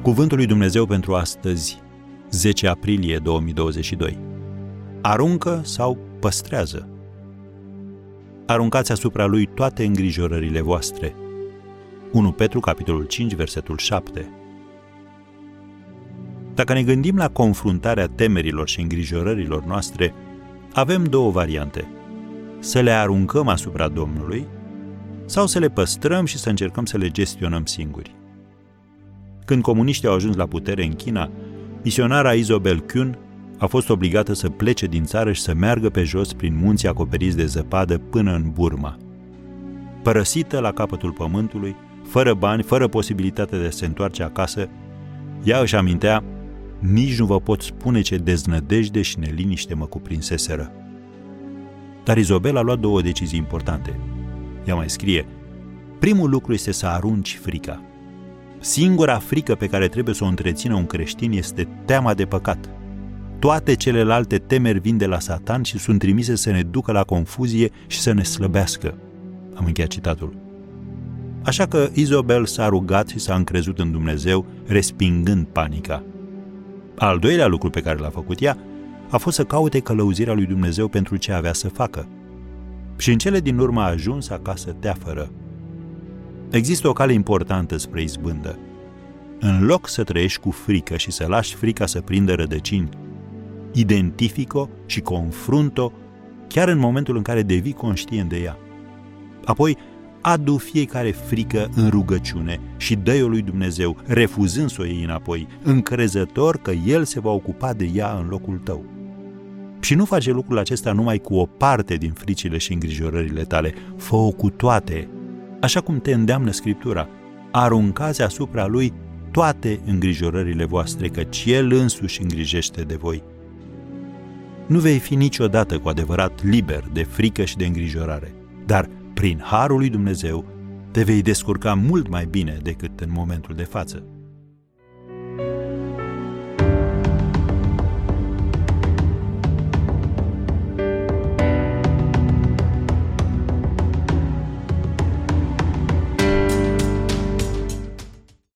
Cuvântul lui Dumnezeu pentru astăzi, 10 aprilie 2022. Aruncă sau păstrează? Aruncați asupra lui toate îngrijorările voastre. 1 Petru, capitolul 5, versetul 7. Dacă ne gândim la confruntarea temerilor și îngrijorărilor noastre, avem două variante. Să le aruncăm asupra Domnului sau să le păstrăm și să încercăm să le gestionăm singuri. Când comuniștii au ajuns la putere în China, misionara Isobel Kuhn a fost obligată să plece din țară și să meargă pe jos prin munții acoperiți de zăpadă până în Burma. Părăsită la capătul pământului, fără bani, fără posibilitatea de a se întoarce acasă, ea își amintea: nici nu vă pot spune ce deznădejde și neliniște mă cuprinseseră. Dar Isobel a luat două decizii importante. Ea mai scrie: primul lucru este să arunci frica. Singura frică pe care trebuie să o întrețină un creștin este teama de păcat. Toate celelalte temeri vin de la Satan și sunt trimise să ne ducă la confuzie și să ne slăbească. Am încheiat citatul. Așa că Isobel s-a rugat și s-a încrezut în Dumnezeu, respingând panica. Al doilea lucru pe care l-a făcut ea a fost să caute călăuzirea lui Dumnezeu pentru ce avea să facă. Și în cele din urmă a ajuns acasă teafără. Există o cale importantă spre izbândă. În loc să trăiești cu frică și să lași frica să prindă rădăcini, identifică-o și confruntă-o chiar în momentul în care devii conștient de ea. Apoi, adu fiecare frică în rugăciune și dă-i-o lui Dumnezeu, refuzând să o iei înapoi, încrezător că El se va ocupa de ea în locul tău. Și nu face lucrul acesta numai cu o parte din fricile și îngrijorările tale, fă-o cu toate, așa cum te îndeamnă Scriptura. Aruncați asupra Lui toate îngrijorările voastre, căci El însuși îngrijește de voi. Nu vei fi niciodată cu adevărat liber de frică și de îngrijorare, dar prin harul lui Dumnezeu te vei descurca mult mai bine decât în momentul de față.